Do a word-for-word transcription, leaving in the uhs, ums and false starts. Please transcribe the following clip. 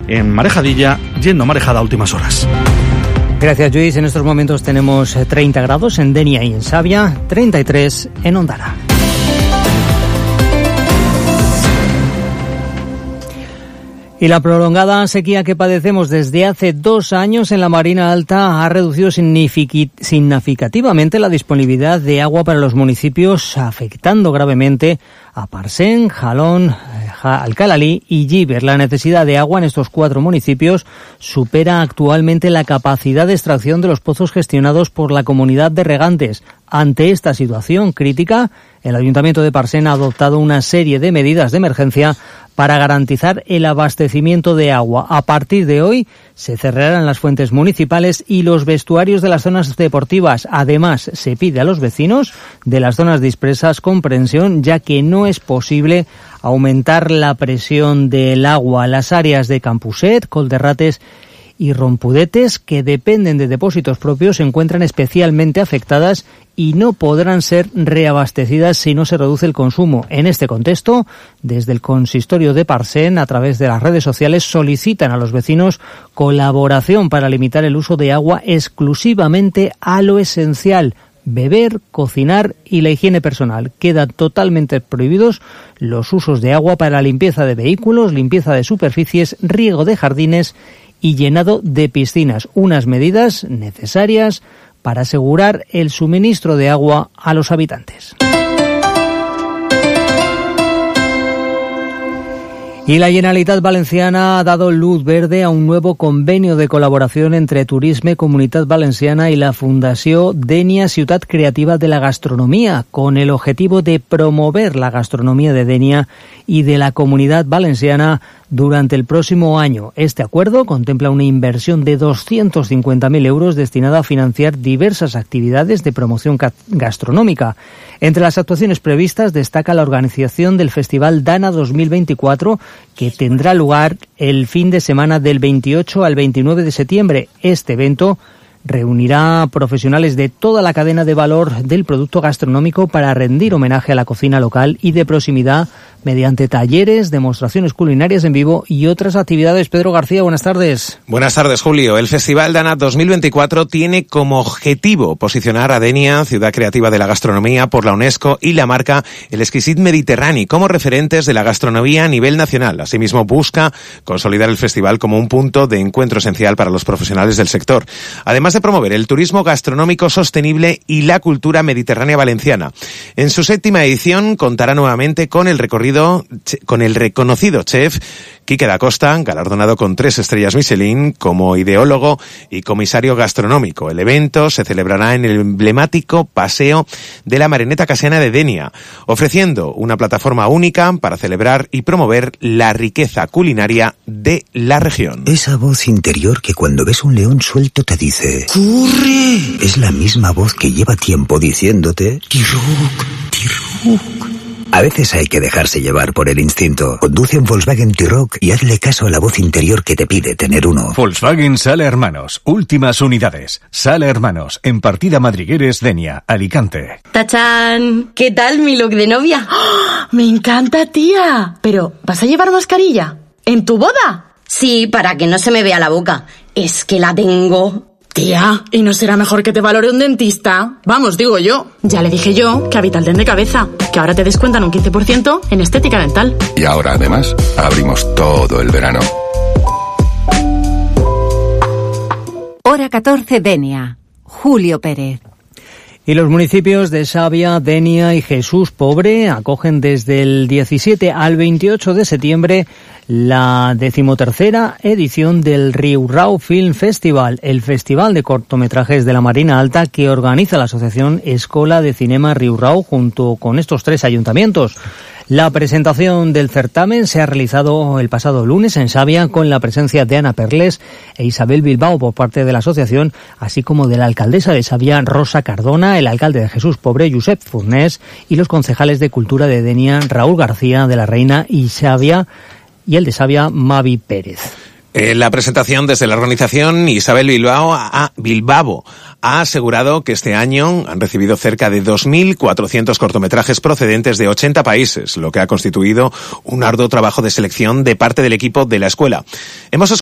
en Marejadilla, yendo a Marejada a últimas horas. Gracias, Luis. En estos momentos tenemos treinta grados en Denia y en Savia, treinta y tres en Ondara. Y la prolongada sequía que padecemos desde hace dos años en la Marina Alta ha reducido significativamente la disponibilidad de agua para los municipios, afectando gravemente a Parcén, Jalón, Alcalalí y Llíber. La necesidad de agua en estos cuatro municipios supera actualmente la capacidad de extracción de los pozos gestionados por la comunidad de regantes. Ante esta situación crítica, el Ayuntamiento de Parcén ha adoptado una serie de medidas de emergencia para garantizar el abastecimiento de agua. A partir de hoy se cerrarán las fuentes municipales y los vestuarios de las zonas deportivas. Además, se pide a los vecinos de las zonas dispersas comprensión, ya que no es posible aumentar la presión del agua. Las áreas de Campuset, Colderrates y Rompudetes, que dependen de depósitos propios, se encuentran especialmente afectadas y no podrán ser reabastecidas si no se reduce el consumo. En este contexto, desde el Consistorio de Parcén, a través de las redes sociales, solicitan a los vecinos colaboración para limitar el uso de agua exclusivamente a lo esencial: beber, cocinar y la higiene personal. Quedan totalmente prohibidos los usos de agua para limpieza de vehículos, limpieza de superficies, riego de jardines y llenado de piscinas. Unas medidas necesarias para asegurar el suministro de agua a los habitantes. Y la Generalitat Valenciana ha dado luz verde a un nuevo convenio de colaboración entre Turisme Comunitat Valenciana y la Fundació Denia Ciutat Creativa de la Gastronomía, con el objetivo de promover la gastronomía de Denia y de la Comunidad Valenciana durante el próximo año. Este acuerdo contempla una inversión de doscientos cincuenta mil euros destinada a financiar diversas actividades de promoción gastronómica. Entre las actuaciones previstas destaca la organización del Festival Dana dos mil veinticuatro, que tendrá lugar el fin de semana del veintiocho al veintinueve de septiembre. Este evento reunirá profesionales de toda la cadena de valor del producto gastronómico para rendir homenaje a la cocina local y de proximidad mediante talleres, demostraciones culinarias en vivo y otras actividades. Pedro García, buenas tardes. Buenas tardes, Julio. El Festival Dana dos mil veinticuatro tiene como objetivo posicionar a Denia, ciudad creativa de la gastronomía, por la UNESCO y la marca El Exquisit Mediterrani como referentes de la gastronomía a nivel nacional. Asimismo, busca consolidar el festival como un punto de encuentro esencial para los profesionales del sector, además de promover el turismo gastronómico sostenible y la cultura mediterránea valenciana. En su séptima edición contará nuevamente con el recorrido con el reconocido chef Quique da Costa, galardonado con tres estrellas Michelin como ideólogo y comisario gastronómico. El evento se celebrará en el emblemático Paseo de la Marineta Casiana de Denia, ofreciendo una plataforma única para celebrar y promover la riqueza culinaria de la región. Esa voz interior que cuando ves un león suelto te dice ¡corre! Es la misma voz que lleva tiempo diciéndote ¡Tiruk, Tiruk! A veces hay que dejarse llevar por el instinto. Conduce un Volkswagen T-Roc y hazle caso a la voz interior que te pide tener uno. Volkswagen Sala Hermanos, últimas unidades. Sala Hermanos, en Partida Madrigueres, Denia, Alicante. ¡Tachán! ¿Qué tal mi look de novia? ¡Oh! ¡Me encanta, tía! Pero, ¿vas a llevar mascarilla? ¿En tu boda? Sí, para que no se me vea la boca. Es que la tengo. Tía, ¿y no será mejor que te valore un dentista? Vamos, digo yo. Ya le dije yo que a Vitaldent de Cabeza, que ahora te descuentan un quince por ciento en estética dental. Y ahora, además, abrimos todo el verano. Hora catorce, Denia. Julio Pérez. Y los municipios de Savia, Denia y Jesús Pobre acogen desde el diecisiete al veintiocho de septiembre la decimotercera edición del Riurau Film Festival, el festival de cortometrajes de la Marina Alta que organiza la Asociación Escola de Cinema Riurau junto con estos tres ayuntamientos. La presentación del certamen se ha realizado el pasado lunes en Savia con la presencia de Ana Perles e Isabel Bilbao por parte de la asociación, así como de la alcaldesa de Savia, Rosa Cardona, el alcalde de Jesús Pobre, Josep Furnés, y los concejales de Cultura de Denia, Raúl García de la Reina y Savia, y el de Savia, Mavi Pérez. En la presentación desde la organización, Isabel Bilbao a Bilbao ha asegurado que este año han recibido cerca de dos mil cuatrocientos cortometrajes procedentes de ochenta países, lo que ha constituido un arduo trabajo de selección de parte del equipo de la escuela. Hemos